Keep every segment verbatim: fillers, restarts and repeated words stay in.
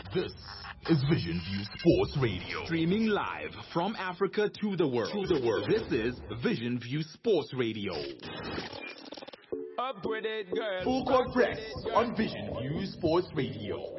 This is Vision View Sports Radio. Streaming live from Africa to the world. To the world. This is Vision View Sports Radio. Up with it, girl. Full court press on Vision View Sports Radio.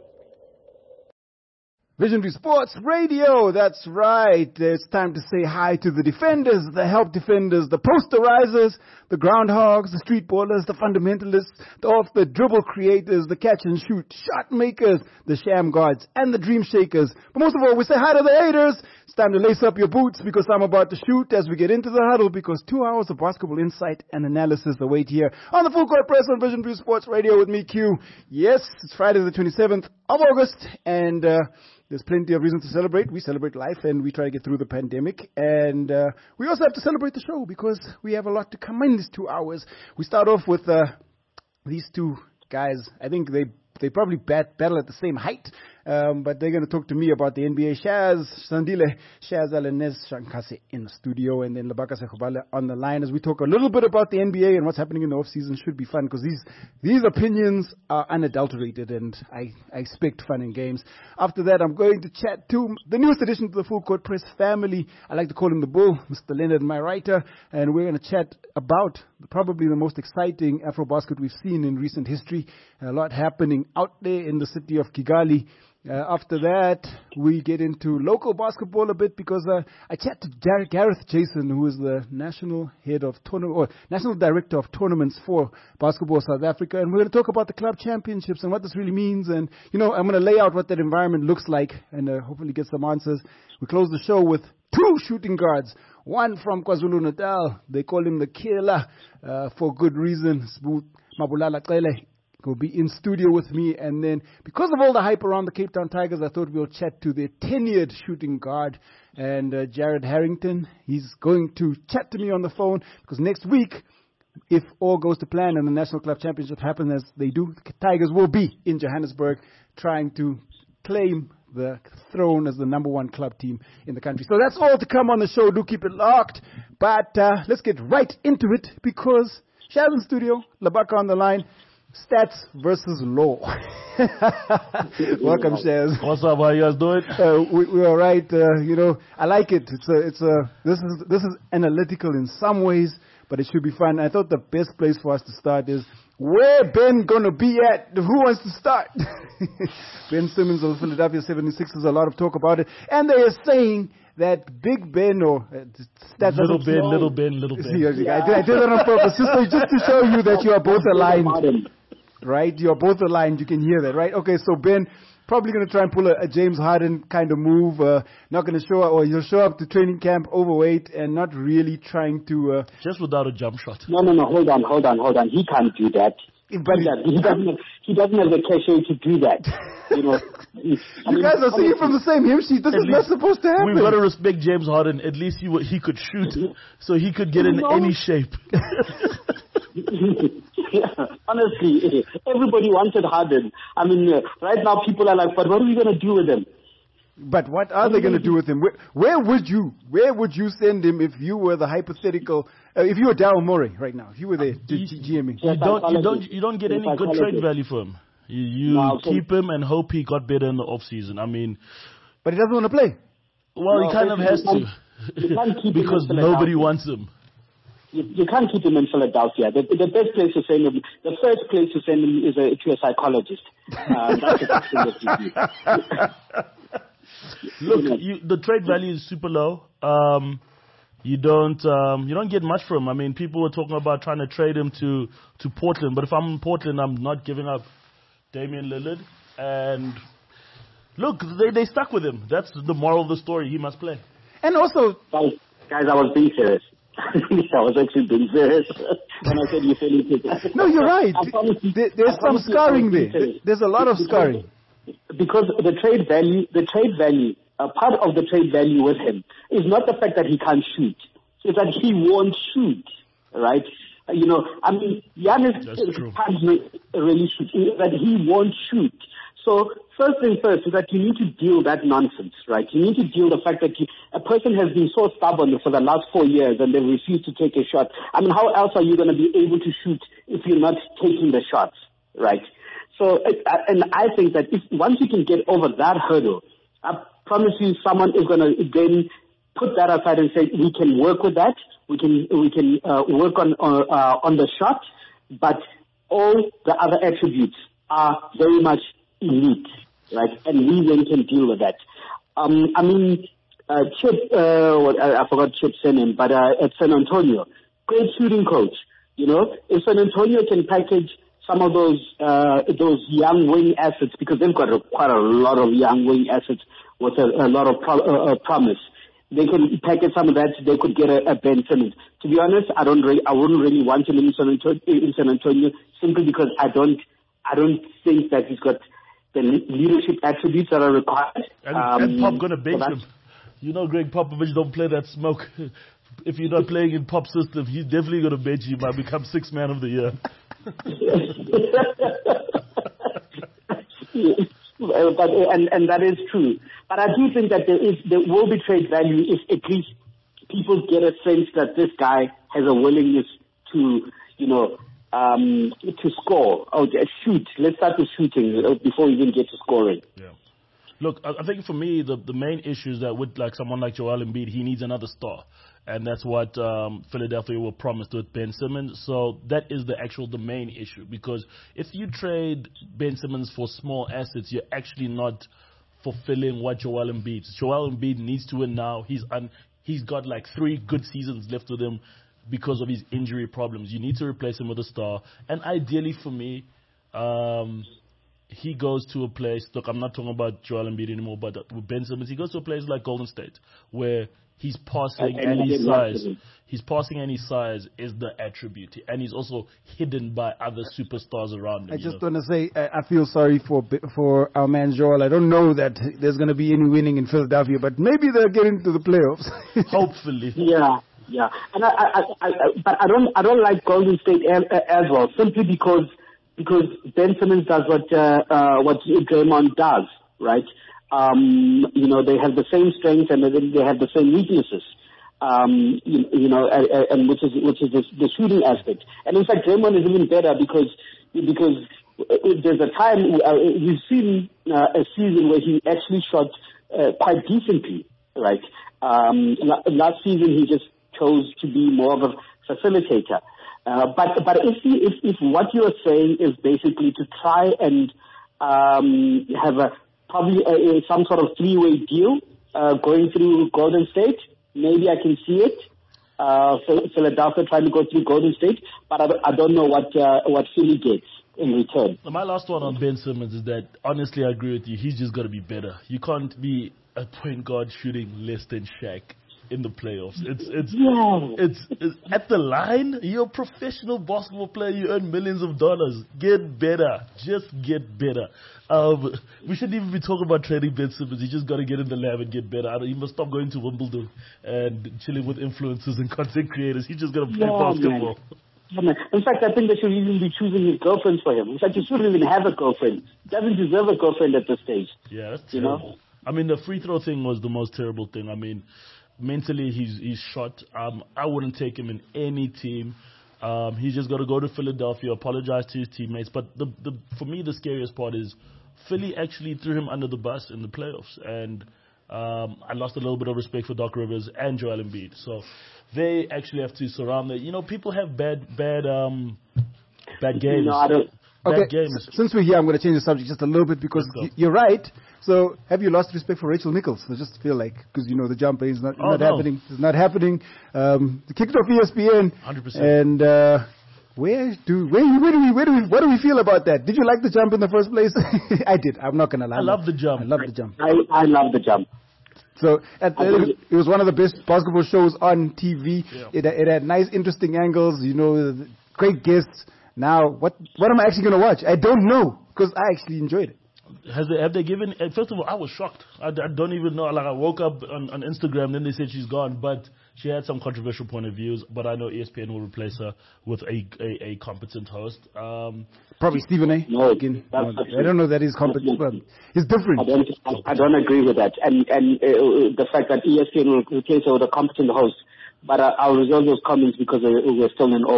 Vision View Sports Radio, that's right. It's time to say hi to the defenders, the help defenders, the posterizers, the groundhogs, the street ballers, the fundamentalists, the off the dribble creators, the catch and shoot shot makers, the sham guards, and the dream shakers. But most of all, we say hi to the haters. It's time to lace up your boots because I'm about to shoot as we get into the huddle because two hours of basketball insight and analysis await here on the Full Court Press on Vision View Sports Radio with me, Q. Yes, it's Friday the twenty-seventh of August, and uh, there's plenty of reasons to celebrate. We celebrate life and we try to get through the pandemic. And uh, we also have to celebrate the show because we have a lot to come in these two hours. We start off with uh, these two guys. I think they they probably bat, battle at the same height. Um, but they're going to talk to me about the N B A. Shaz Sandile, Shaz Alanez Shankase in the studio, and then Labaka Sekubale on the line as we talk a little bit about the N B A and what's happening in the off-season. Should be fun because these these opinions are unadulterated, and I, I expect fun and games. After that, I'm going to chat to the newest addition to the Full Court Press family. I like to call him the Bull, Mister Leonard, my writer, and we're going to chat about probably the most exciting Afro-basket we've seen in recent history. A lot happening out there in the city of Kigali. Uh, after that, we get into local basketball a bit because uh, I chat to Gar- Gareth Jason, who is the national head of tournament or national director of tournaments for Basketball South Africa, and we're going to talk about the club championships and what this really means. And you know, I'm going to lay out what that environment looks like and uh, hopefully get some answers. We close the show with two shooting guards. One from KwaZulu-Natal, they call him the killer uh, for good reason. Mabulala Qele will be in studio with me, and then because of all the hype around the Cape Town Tigers, I thought we'll chat to their tenured shooting guard and uh, Jared Harrington. He's going to chat to me on the phone because next week, if all goes to plan and the National Club Championship happens as they do, the Tigers will be in Johannesburg trying to claim the throne as the number one club team in the country. So that's all to come on the show. Do keep it locked. But uh, let's get right into it because Shaz in studio, Labaka on the line. Stats versus law. Welcome, Shaz. What's up? How you guys doing? Uh, we, we are right. Uh, you know, I like it. It's a, it's a. This is this is analytical in some ways, but it should be fun. I thought the best place for us to start is where Ben gonna be at. Who wants to start? Ben Simmons of the Philadelphia seventy-sixers. A lot of talk about it, and they are saying that Big Ben or uh, stats little Ben, know. little Ben, little Ben. Yeah, yeah. I, did, I did that on purpose, just, so, just to show you that you are both aligned. Right? You are both aligned. You can hear that, right? Okay, so Ben probably going to try and pull a, a James Harden kind of move. Uh, not going to show up, or he'll show up to training camp overweight and not really trying to. Uh, Just without a jump shot. No, no, no. Hold on, hold on, hold on. He can't do that. But he, he doesn't. He doesn't have the cachet to do that. You know. you I mean, guys are seeing from the same him sheet. This is not supposed to happen. We've got to respect James Harden. At least he he could shoot, so he could get in no. any shape. Yeah, honestly, everybody wanted Harden. I mean, uh, right now people are like, but what are we going to do with him? But what are they going to do with him? Where, where would you, where would you send him if you were the hypothetical, uh, if you were Daryl Morey right now, if you were there GMing? You don't, you don't, you don't get any good trade value for him. You, you no, keep him and hope he got better in the off season. I mean, but he doesn't want to play. Well, no, he kind of has to because nobody wants him. You, you can't keep him in Philadelphia. The, the best place to send him, the first place to send him is a, to a psychologist. Um, that's the first thing that you do. Look, you, the trade value is super low. Um, you don't um, you don't get much from him. I mean, people were talking about trying to trade him to, to Portland, but if I'm in Portland, I'm not giving up Damian Lillard. And look, they they stuck with him. That's the moral of the story. He must play. And also, guys, guys I was being serious. I was actually being serious when I said you fell into it. No, you're right. There, there's some scarring there. There's a lot of scarring. Because the trade value, the trade value, a part of the trade value with him is not the fact that he can't shoot. It's that he won't shoot, right? Uh, you know, I mean, Giannis can't really shoot. That he won't shoot. So first thing first is that you need to deal that nonsense, right? You need to deal the fact that you, a person has been so stubborn for the last four years and they refuse to take a shot. I mean, how else are you going to be able to shoot if you're not taking the shots, right? So, it, uh, and I think that if once you can get over that hurdle, I promise you, someone is going to then put that aside and say, we can work with that. We can we can uh, work on uh, on the shot, but all the other attributes are very much elite, right? And we then can deal with that. Um, I mean, uh, Chip, uh, what, I, I forgot Chip's name, but uh, at San Antonio, great shooting coach. You know, if San Antonio can package some of those uh, those young wing assets, because they've got a, quite a lot of young wing assets with a, a lot of pro, uh, uh, promise. They can package some of that. They could get a, a Ben Simmons. To be honest, I don't. Really, I wouldn't really want him in San Antonio, in San Antonio simply because I don't. I don't think that he's got the leadership attributes that are required. And, um, and Pop gonna bench him. You know, Greg Popovich don't play that smoke. If you're not playing in Pop's system, he's definitely gonna bench you. Might become sixth man of the year. But, and, and that is true. But I do think that there is there will be trade value if at least people get a sense that this guy has a willingness to, you know, um, to score or to shoot. Let's start with shooting before we even get to scoring. Yeah. Look, I think for me, the, the main issue is that with like someone like Joel Embiid, he needs another star. And that's what um, Philadelphia were promised with Ben Simmons. So that is the actual, the main issue. Because if you trade Ben Simmons for small assets, you're actually not fulfilling what Joel Embiid. Joel Embiid needs to win now. He's un, he's got like three good seasons left with him because of his injury problems. You need to replace him with a star. And ideally for me, um, he goes to a place, look, I'm not talking about Joel Embiid anymore, but with Ben Simmons, he goes to a place like Golden State where he's passing and, and his size. His passing and his size is the attribute. And he's also hidden by other superstars around him. I just know? want to say, I, I feel sorry for for our man Joel. I don't know that there's going to be any winning in Philadelphia, but maybe they'll get into the playoffs. Hopefully. Yeah, yeah. And I, I, I, I, but I don't, I don't like Golden State as, as well, simply because because Ben Simmons does what uh, uh, what Draymond does, right? Um, you know, they have the same strengths and they have the same weaknesses. Um, you, you know, and, and which is which is the, the shooting aspect. And in fact, Draymond is even better because because there's a time uh, we've seen uh, a season where he actually shot uh, quite decently, right? Um, last season he just chose to be more of a facilitator. Uh, but but if, he, if if what you are saying is basically to try and um, have a probably a, a, some sort of three-way deal uh, going through Golden State, maybe I can see it. Uh, Philadelphia trying to go through Golden State, but I, I don't know what uh, what Philly gets in return. My last one on Ben Simmons is that honestly I agree with you. He's just got to be better. You can't be a point guard shooting less than Shaq in the playoffs. It's it's, yeah. it's it's at the line. You're a professional basketball player. You earn millions of dollars. Get better. Just get better. Um, we shouldn't even be talking about trading Ben Simmons. You just got to get in the lab and get better. He must stop going to Wimbledon and chilling with influencers and content creators. He's just got to play yeah, basketball. Yeah, man. In fact, I think they should even be choosing his girlfriends for him. In fact, he shouldn't even have a girlfriend. He doesn't deserve a girlfriend at this stage. Yeah, that's you terrible. know? I mean, the free throw thing was the most terrible thing. I mean, mentally, he's he's shot. Um, I wouldn't take him in any team. Um, he's just got to go to Philadelphia, apologize to his teammates. But the, the for me, the scariest part is Philly actually threw him under the bus in the playoffs. And um, I lost a little bit of respect for Doc Rivers and Joel Embiid. So they actually have to surround it. You know, people have bad, bad, um, bad games. No, I don't. Okay, bad games. since we're here, I'm going to change the subject just a little bit because y- you're right. So, have you lost respect for Rachel Nichols? I just feel like, because, you know, the jumper is not, Oh, not no. happening. It's not happening. Um, they kicked off E S P N. one hundred percent. And, uh, where do, where, where do we, where do we, what do we feel about that? Did you like the jump in the first place? I did. I'm not going to lie. I love the jump. I love the jump. I, I love the jump. So at the, it was one of the best basketball shows on T V. Yeah. It, it had nice, interesting angles, you know, great guests. Now, what what am I actually going to watch? I don't know, because I actually enjoyed it. Has they, have they given? First of all, I was shocked. I, I don't even know. Like I woke up on, on Instagram, then they said she's gone, but she had some controversial point of views. But I know E S P N will replace her with a a, a competent host. Um, Probably Stephen A. No, Again, that's no, not I don't know that he's competent, but he's different. I don't, I, I don't agree with that. And and uh, the fact that E S P N will replace her with a competent host. But uh, I'll reserve those comments because uh, we're still in August.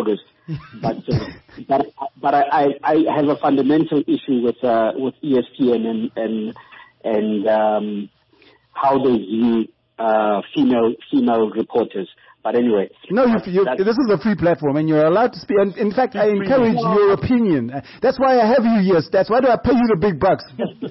but uh, but but I, I have a fundamental issue with uh, with E S P N and and and um, how they view uh, female female reporters. But anyway, no, you, you, this is a free platform, and you're allowed to speak. And in fact, I encourage your opinion. That's why I have you here, Stats. Why do I pay you the big bucks?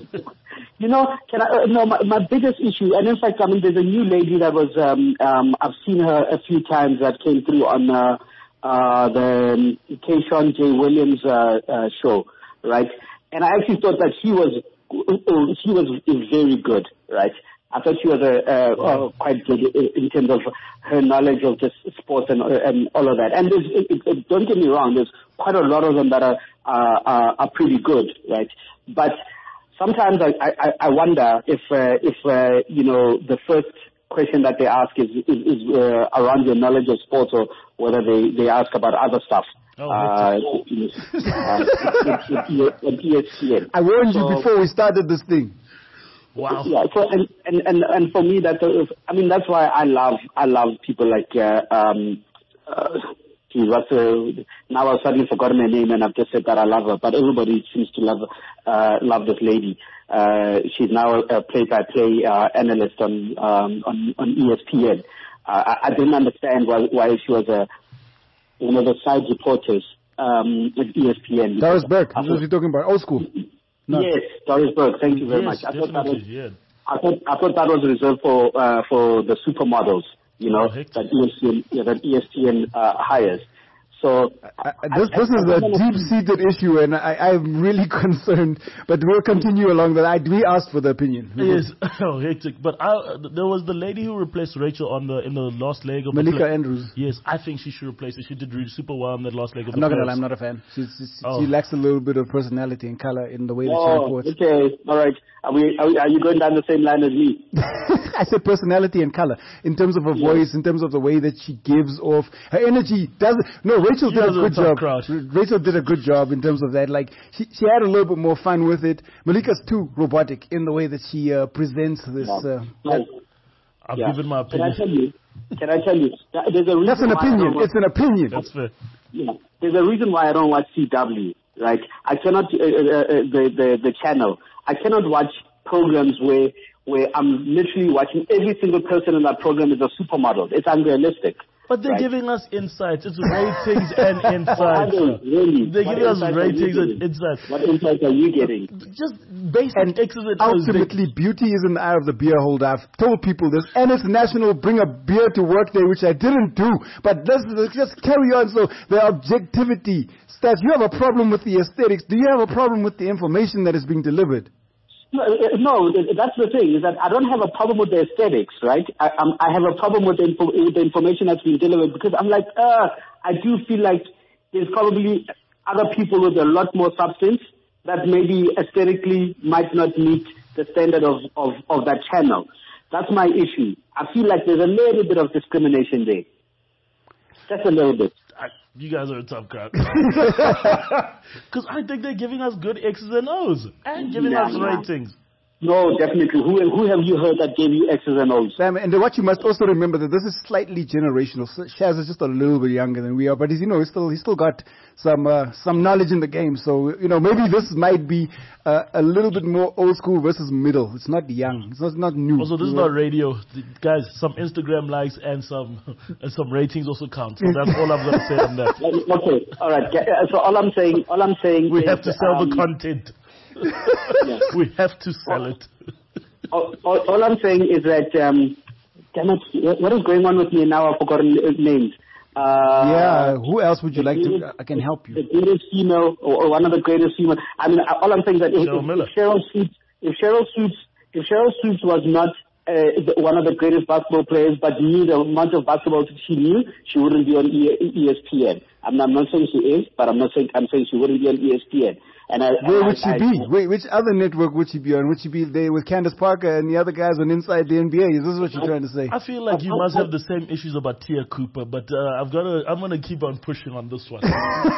You know, can I, uh, no, my, my biggest issue, and in fact, I mean, there's a new lady that was, um, um, I've seen her a few times that came through on uh, uh, the Keishon J. Williams uh, uh, show, right? And I actually thought that she was, uh, she was very good, right? I thought she was uh, uh, wow. uh, quite good in terms of her knowledge of just sports and, and all of that. And there's, it, it, don't get me wrong, there's quite a lot of them that are uh, are, are pretty good, right? But sometimes I, I, I wonder if, uh, if uh, you know, the first question that they ask is, is, is uh, around your knowledge of sports, or whether they, they ask about other stuff. Oh, uh, in, uh, in, in, in E S P N. I warned so, you before we started this thing. Wow. Yeah. So and and and, and for me, that uh, I mean, that's why I love I love people like uh, um. Uh, She was, uh, now I've suddenly forgotten her name, and I've just said that I love her, but everybody seems to love uh, love this lady. Uh, she's now a play-by-play uh, analyst on, um, on on E S P N. Uh, I, I didn't understand why, why she was a one of the side reporters um, at E S P N. Doris Burke, this is what you're talking about, old school. No. Yes, Doris Burke, thank you very yes, much. I thought, that was, yeah. I, thought, I thought that was reserved for, uh, for the supermodels. You know, oh, that E S P N, yeah, that E S P N uh, hires. So I, this this is a deep-seated issue, and I, I'm really concerned. But we'll continue along that. I we asked for the opinion. Yes, oh, hectic. But I, there was the lady who replaced Rachel on the in the last leg of Malika the Andrews. Yes, I think she should replace her. She did really super well in that last leg of I'm the not gonna playoffs. lie, I'm not a fan. She's, she's, Oh. She lacks a little bit of personality and color in the way that she oh, reports. okay, all right. Are we? Are, we, are you going down the same line as me? I said personality and color in terms of her Yeah. voice, in terms of the way that she gives off her energy. Doesn't no? Rachel She did a was a good tough job. crowd. Rachel did a good job in terms of that. Like she, she had a little bit more fun with it. Malika's too robotic in the way that she uh, presents this. Uh, Yeah. I've Yeah. given my Can I opinion. tell you? Can I tell you? that There's a reason that's an why I opinion. don't watch- It's an opinion. That's fair. Yeah. There's a reason why I don't watch C W. Right? I cannot uh, uh, uh, the the the channel. I cannot watch programs where where I'm literally watching every single person in that program is a supermodel. It's unrealistic. But they're Right. giving us insights. It's ratings and Are insights. they really? They're What giving us insights are you ratings and getting? insights. What insights are you getting? Just basic And X's and O's. They- ultimately, beauty is in the eye of the beer holder. I've told people this, and it's National Bring a Beer to Work Day, which I didn't do. But let's, let's just carry on. So the objectivity, Stats, you have a problem with the aesthetics. Do you have a problem with the information that is being delivered? No, uh, no, that's the thing, is that I don't have a problem with the aesthetics, right? I, um, I have a problem with the, info, with the information that's being delivered, because I'm like, uh, I do feel like there's probably other people with a lot more substance that maybe aesthetically might not meet the standard of, of, of that channel. That's my issue. I feel like there's a little bit of discrimination there. Just a little bit. I, you guys are a tough crowd. Because I think they're giving us good X's and O's and giving Yeah, us yeah. ratings. No, definitely. Who, who have you heard that gave you X's and O's? Sam, and what you must also remember that this is slightly generational. So Shaz is just a little bit younger than we are, but he's, you know, he's still he's still got some uh, some knowledge in the game. So you know, maybe this might be uh, a little bit more old school versus middle. It's not young. It's not not new. Also, this is not radio, The- guys. Some Instagram likes and some and some ratings also count. So that's all I'm gonna say on that. Okay, all right. Ge- uh, So all I'm saying, all I'm saying, We is, have to sell um, the content. yeah. We have to sell it. all, all, all I'm saying is that, um, damn it, what- what is going on with me now? I've forgotten uh, names. Uh, Yeah. Who else would you the like to? greatest- I can help you. The greatest female, or, or one of the greatest female. I mean, all I'm saying is that if, Cheryl Miller. if Cheryl Swoops, if Cheryl Swoops, if Cheryl Swoops was not uh, the- one of the greatest basketball players, but knew the amount of basketball she knew, she wouldn't be on e- ESPN. I'm not, I'm not saying she is, but I'm not saying I'm saying she wouldn't be on E S P N. And I, Where I, would she I, be? I, Wait, which other network would she be on? Would she be there with Candace Parker and the other guys on Inside the N B A? Is this what you're trying to say? I feel like you must have the same issues about Tia Cooper, but uh, I've got to. I'm gonna keep on pushing on this one.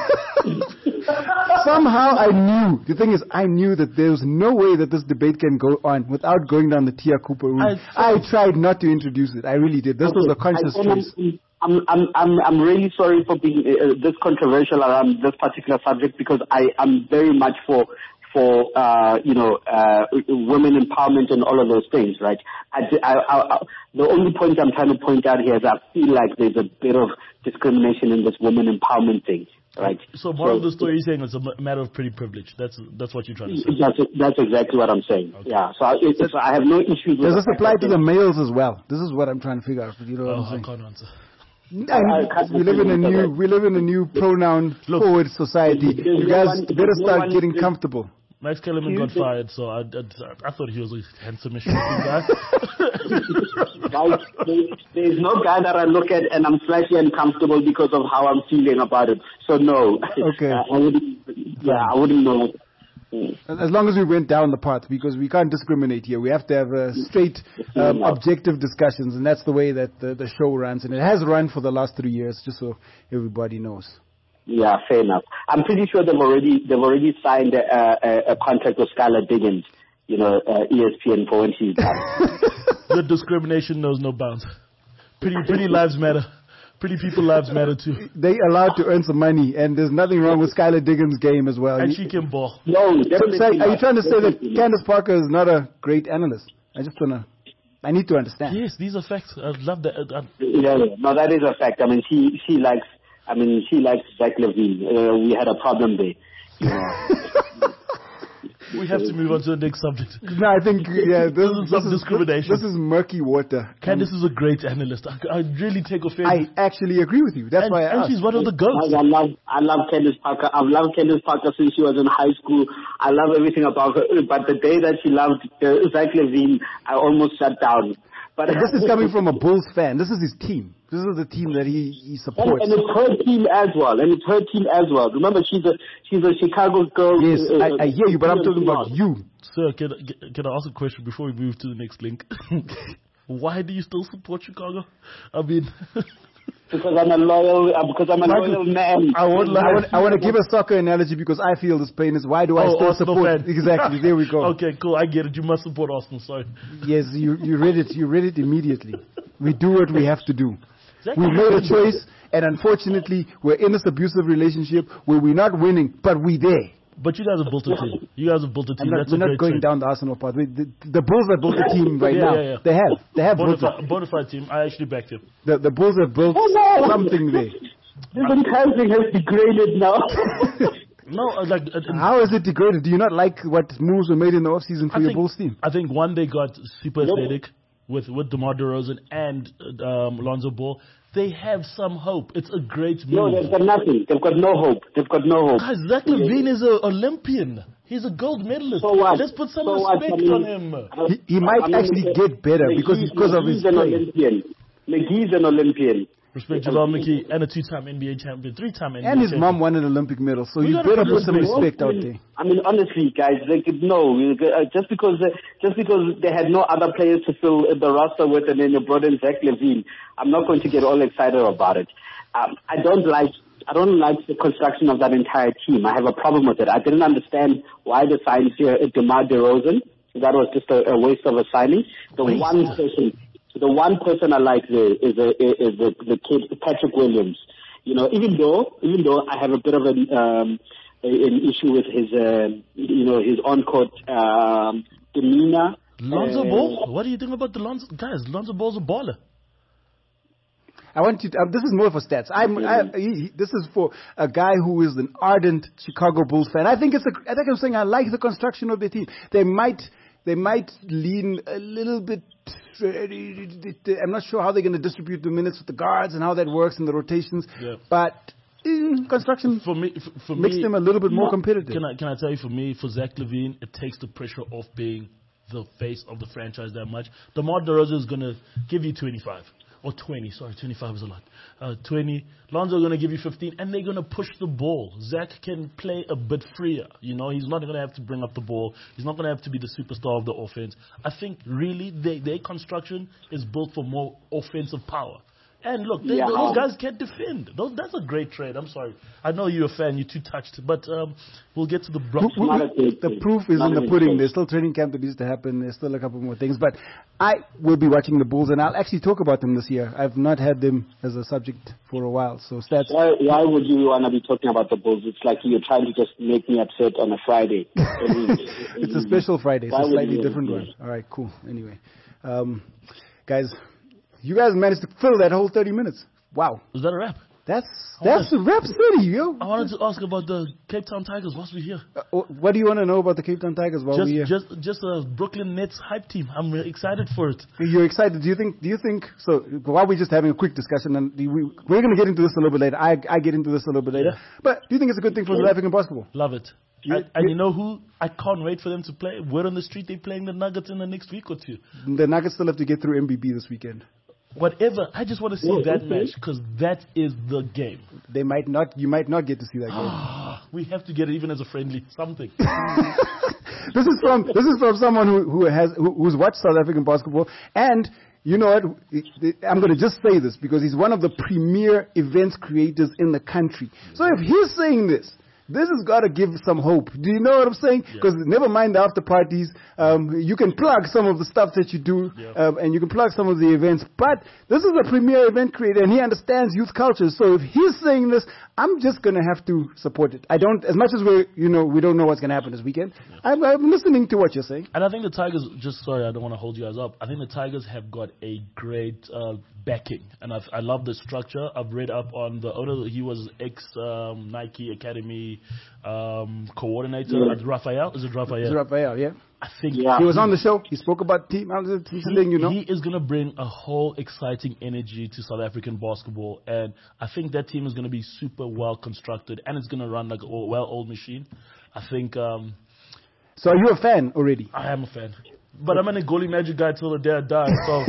Somehow I knew. The thing is, I knew that there was no way that this debate can go on without going down the Tia Cooper route. I, I- I tried not to introduce it. I really did. This was a conscious I don't, choice. I'm I'm I'm I'm really sorry for being uh, this controversial around this particular subject because I am very much for for uh, you know uh, women empowerment and all of those things, right? I, I, I, I, the only point I'm trying to point out here is I feel like there's a bit of discrimination in this women empowerment thing, right? So, more so, of the story you're saying it's a matter of pretty privilege. That's that's what you're trying to say. That's that's exactly what I'm saying. Okay. Yeah. So I, it's, so I have no issues. Does this apply to the males as well? This is what I'm trying to figure out. You know what oh, I'm saying? I can't answer. And we live in a new we live in a new pronoun Look, forward society. You guys better start getting comfortable. Max Kellerman got fired, so I, I, I thought he was a handsome guy. Guys, there's no guy that I look at and I'm slightly uncomfortable because of how I'm feeling about it. So no. Okay. uh, I wouldn't, yeah, I wouldn't know. As long as we went down the path, because we can't discriminate here. We have to have uh, straight, um, objective discussions, and that's the way that the, the show runs. And it has run for the last three years, just so everybody knows. Yeah, fair enough. I'm pretty sure they've already they've already signed a, a, a contract with Skylar Diggins, you know, uh, E S P N for when she's done. The discrimination knows no bounds. Pretty pretty lives matter. Pretty people lives matter too. They allowed to earn some money, and there's nothing wrong with Skylar Diggins' game as well. And she can ball. No, definitely. So, are you trying to say that definitely Candace Parker is not a great analyst? I just wanna, I need to understand. Yes, these are facts. I love that. I, yeah, yeah, no, that is a fact. I mean, she she likes. I mean, she likes Zach Levine. Uh, we had a problem there. You know. We have to move on to the next subject. No, I think yeah, this, this is some this discrimination. Is, this is murky water. Candace is a great analyst. I, I really take offense. I actually agree with you. That's and, why I and asked. she's one of the goats. I love, I love Candace Parker. I've loved Candace Parker since she was in high school. I love everything about her. But the day that she loved uh, Zach Levine, I almost shut down. But this is coming from a Bulls fan. This is his team. This is the team that he, he supports. And, and it's her team as well. And it's her team as well. Remember, she's a she's a Chicago girl. Yes, uh, I, I hear you, but I'm talking about you. Sir, can, can I ask a question before we move to the next link? Why do you still support Chicago? I mean... Because I'm a loyal, uh, because I'm a loyal man. I want, I want, I want to give a soccer analogy because I feel this pain is why do I oh, still Arsenal support? Fan. Exactly, there we go. Okay, cool, I get it. You must support Arsenal, sorry. Yes, you, you read it, you read it immediately. We do what we have to do. Exactly. We made a choice, and unfortunately, we're in this abusive relationship where we're not winning, but we're there. But you guys have built a team. You guys have built a team. Not, That's we're a not going trade. down the Arsenal path. We, the, the Bulls have built a team right yeah, now. Yeah, yeah. They have. They have built a a bonafide team. I actually backed him. The, the Bulls have built oh, no. something there. This entire thing has degraded now. No, like uh, how is it degraded? Do you not like what moves were made in the offseason for I your think, Bulls team? I think one they got super nope. athletic with with DeMar DeRozan and um, Lonzo Ball. They have some hope. It's a great move. No, they've got nothing. They've got no hope. They've got no hope. Guys, Zach Levine is an Olympian. He's a gold medalist. So what? Let's put some so respect I mean, on him. He, he might I mean, actually get better McGee, because because McGee's of his an play. Olympian. McGee's an Olympian. Respect to Javal McGee and a two-time N B A champion, three-time N B A And his champion. mom won an Olympic medal, so We you gotta better put put some respect. respect out there. I mean, honestly, guys, like no, uh, just because uh, just because they had no other players to fill the roster with, and then they brought in Zach Levine, I'm not going to get all excited about it. Um, I don't like I don't like the construction of that entire team. I have a problem with it. I didn't understand why they signed here DeMar DeRozan. That was just a, a waste of a signing. The waste. one person, the one person I like there is a, is the the kid Patrick Williams. You know, even though even though I have a bit of an um, an issue with his uh, you know his on court um, demeanor. Lonzo uh, Ball? What do you think about the Lonzo guys? Lonzo Ball's a baller. I want you to, uh, this is more for stats. I'm, I, he, this is for a guy who is an ardent Chicago Bulls fan. I think it's a, I think I'm saying I like the construction of the team. They might, they might lean a little bit, I'm not sure how they're going to distribute the minutes with the guards and how that works in the rotations, yeah. but mm, construction for me, for, for makes me, them a little bit more competitive. Can I, can I tell you, for me, for Zach Levine, it takes the pressure off being the face of the franchise that much. DeMar DeRozan is going to give you twenty-five. Or twenty, sorry, twenty-five is a lot. Uh, twenty. Lonzo going to give you fifteen, and they're going to push the ball. Zach can play a bit freer. You know, he's not going to have to bring up the ball. He's not going to have to be the superstar of the offense. I think really they, their construction is built for more offensive power. And look, they, Yeah. those guys can't defend. Those, that's a great trade. I'm sorry. I know you're a fan. You're too touched. But um, we'll get to the block. We- we- Not a great the trade. proof is Not in a the great pudding. trade. There's still training camp that needs to happen. There's still a couple more things. But I will be watching the Bulls, and I'll actually talk about them this year. I've not had them as a subject for a while. So stats. Why, why would you want to be talking about the Bulls? It's like you're trying to just make me upset on a Friday. It's a special Friday. It's Why a would slightly you- different one. All right, cool. Anyway, um, guys, you guys managed to fill that whole thirty minutes. Wow. Is that a wrap? That's that's the Rap City, yo. I wanted to ask about the Cape Town Tigers whilst we're here. Uh, what do you want to know about the Cape Town Tigers while Just, we're here? just, just a Brooklyn Nets hype team. I'm really excited for it. You're excited. Do you think? Do you think? So while we're just having a quick discussion, and we, we're going to get into this a little bit later. I I get into this a little bit later. Yeah. But do you think it's a good thing for South African basketball? Love it. You- and, and you- you know who? I can't wait for them to play. Word on the street, they're playing the Nuggets in the next week or two. The Nuggets still have to get through M B B this weekend. Whatever. I just want to see Yeah, that okay. match because that is the game. They might not. You might not get to see that game. We have to get it even as a friendly something. This is from this is from someone who who has who, who's watched South African basketball, and you know what? I'm going to just say this because he's one of the premier events creators in the country. So if he's saying this, this has got to give some hope. Do you know what I'm saying? Because never mind the after parties, um, you can plug some of the stuff that you do, Yeah. um, and you can plug some of the events. But this is a premier event creator, and he understands youth culture. So if he's saying this, I'm just gonna have to support it. I don't, as much as we, you know, we don't know what's gonna happen this weekend. I'm, I'm listening to what you're saying. And I think the Tigers, just sorry, I don't want to hold you guys up. I think the Tigers have got a great uh, backing, and I've, I love the structure. I've read up on the owner. He was ex um, Nike Academy um, coordinator Yeah. at Raphael. Is it Raphael? It's Raphael, yeah. I think Yeah. He was on the show. He spoke about team. I'm just just letting you know. he is going to bring a whole exciting energy to South African basketball, and I think that team is going to be super well constructed, and it's going to run like a well-oiled machine. I think um, So are you a fan already? I am a fan, but I'm an Ngoli Magic guy till the day I die. So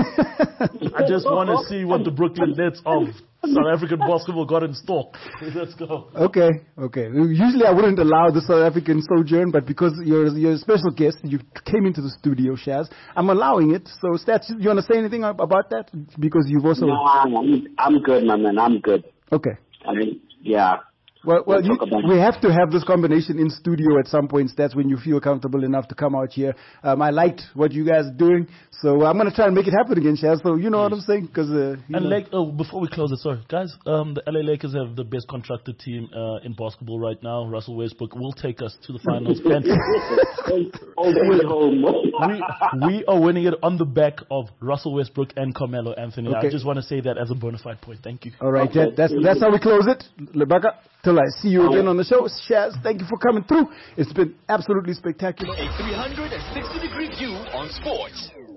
I just want to see what the Brooklyn Nets of South African basketball got in store. Let's go. Okay, okay. Usually I wouldn't allow the South African sojourn, but because you're you're a special guest, you came into the studio, Shaz. I'm allowing it. So, Stats, you want to say anything ab- about that? Because you've also No, I'm, I'm good, my man. I'm good. okay. I mean, yeah. Well, well, We'll you, talk about we have to have this combination in studio at some point. That's when you feel comfortable enough to come out here. Um, I liked what you guys are doing, so I'm going to try and make it happen again, Shaz. So you know what I'm saying? Because uh, you And know. like, oh, before we close it, sorry, guys, um, the L A Lakers have the best contracted team uh, in basketball right now. Russell Westbrook will take us to the finals. And All the way home. we, we are winning it on the back of Russell Westbrook and Carmelo Anthony. I Okay. just want to say that as a bona fide point. Thank you. All right, Okay. that, that's that's how we close it. Lebaka, till I see you again on the show. Shaz, thank you for coming through. It's been absolutely spectacular. A three hundred sixty degree view on sports.